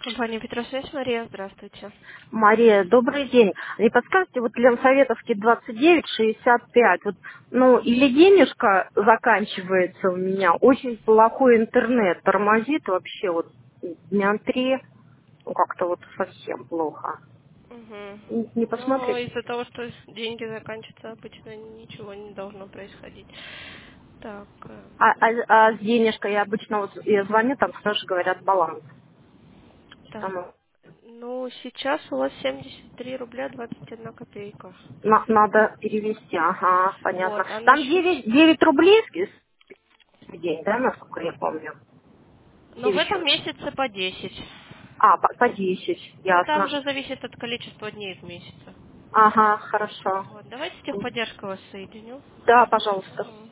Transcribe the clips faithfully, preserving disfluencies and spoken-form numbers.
Компания Петросвязь, Мария, здравствуйте. Мария, добрый день. Не подскажете, вот Ленсоветовский двадцать девять шестьдесят пять, вот, ну, или денежка заканчивается у меня, очень плохой интернет, тормозит вообще вот дня три, ну, как-то вот совсем плохо. Угу. Не, не Но посмотрите? из-за того, что деньги заканчиваются, обычно ничего не должно происходить. Так, э, А, а, а с денежкой я обычно вот, я звоню, там сразу говорят баланс. так. Там, Ну, сейчас у вас семьдесят три рубля двадцать одна копейка. на- надо перевести, ага, понятно. Вот, а Там насчет... девять девять рублей в день, да, насколько я помню? Ну, Все в этом еще. месяце по десять. А, по, по десять, Ну, там ясно. же зависит от количества дней в месяце. Ага, хорошо. Вот, давайте с техподдержкой вас соединю. Да, пожалуйста. Мгм.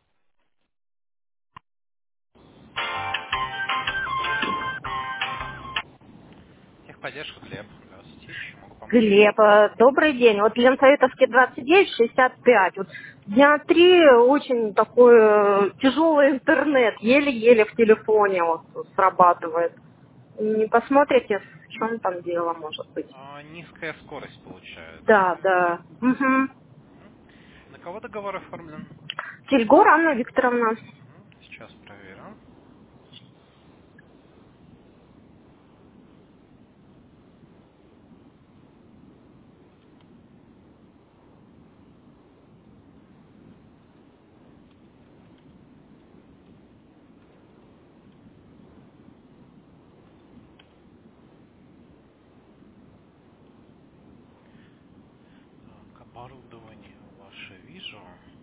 Техподдержка, Глеб. Здравствуйте. Чем могу помочь? Глеб, э, добрый день. Вот Ленсоветовский двадцать девять шестьдесят пять. Вот дня три очень такой э, тяжелый интернет, еле-еле в телефоне вот срабатывает. Не посмотрите, в чем там дело может быть? А, низкая скорость получается. Да, да. Угу. Мгм. На кого договор оформлен? Тельгор Анна Викторовна. Мгм. Сейчас проверю. Так, оборудование ваше вижу.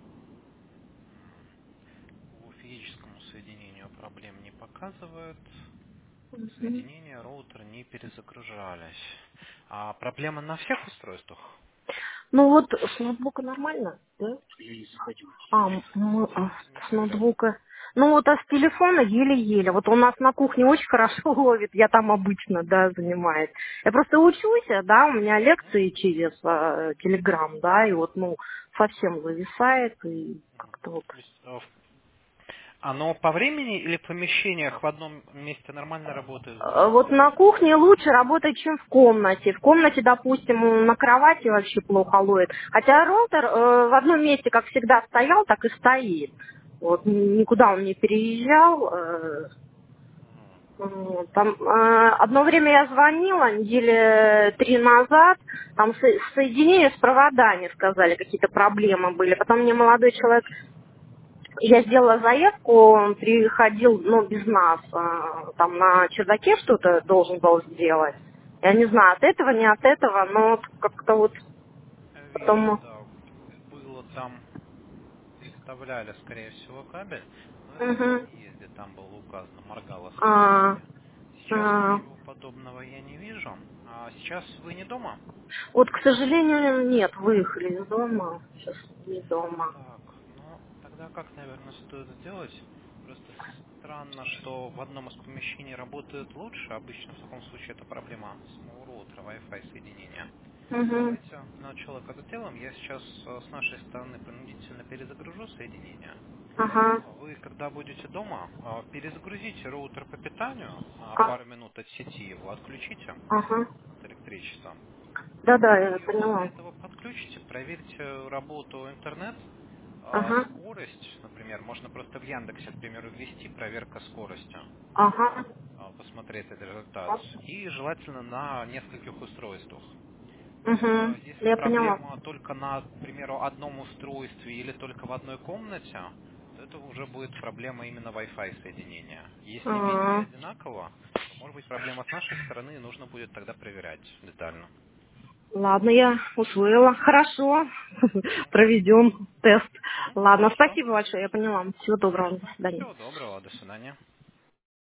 М, По физическому соединению проблем не показывает. Соединение, роутер не перезагружались. А проблема на всех устройствах? Ну вот с ноутбука нормально, да? А, м- м- а, Не с проверял. ноутбука. Ну вот, а с телефона еле-еле. Вот у нас на кухне очень хорошо ловит, я там обычно, да, занимаюсь. Я просто учусь, а, да, у меня Мгм. лекции через э, Телеграм, да, и вот, ну, совсем зависает, и как-то вот. То есть, э, оно по времени или в помещениях в одном месте нормально работает, в Э, другом Вот на нет? кухне лучше работать, чем в комнате. В комнате, допустим, на кровати вообще плохо ловит. Хотя роутер э, в одном месте, как всегда, стоял, так и стоит. Вот, н- никуда он не переезжал. э, Мгм. Вот, там, э, одно время я звонила, недели три назад, там со- соединение с проводами, сказали, какие-то проблемы были. Потом мне молодой человек, я сделала заявку, он приходил, ну, без нас, э, там на чердаке что-то должен был сделать. Я не знаю, от этого, не от этого, но вот как-то вот Вижу, потом... да. Было там, приставляли, скорее всего, кабель, но это в Мгм. подъезде, там было указано, моргало А, соединение. Сейчас а. ничего подобного я не вижу. А сейчас вы не дома? Вот, к сожалению, нет, выехали из дома, сейчас не дома. Так, ну тогда как, наверное, стоит сделать? Просто странно, что в одном из помещений работает лучше. Обычно в таком случае это проблема самого роутера, Wi-Fi соединения. Мгм. Давайте сначала как сделаем. Я сейчас э, с нашей стороны принудительно перезагружу соединение. Ага, Вы, когда будете дома, э, перезагрузите роутер по питанию на а, пару минут от сети, его отключите ага. от электричества. Да-да, я И после поняла. этого подключите, проверьте работу интернет, а, Ага, скорость, например, можно просто в Яндексе, к примеру, ввести проверка скорости, ага. а, посмотреть этот результат. И желательно на нескольких устройствах. То есть, Угу, э, если я поняла. проблема только на, к примеру, одном устройстве или только в одной комнате, то это уже будет проблема именно Wi-Fi соединения. Если везде А, одинаково, то может быть проблема с нашей стороны, и нужно будет тогда проверять детально. ладно, я усвоила. Хорошо. Мгм. Проведем тест. Мгм. Ладно, Хорошо. спасибо большое, я поняла. Всего доброго, до свидания. Всего доброго, до свидания.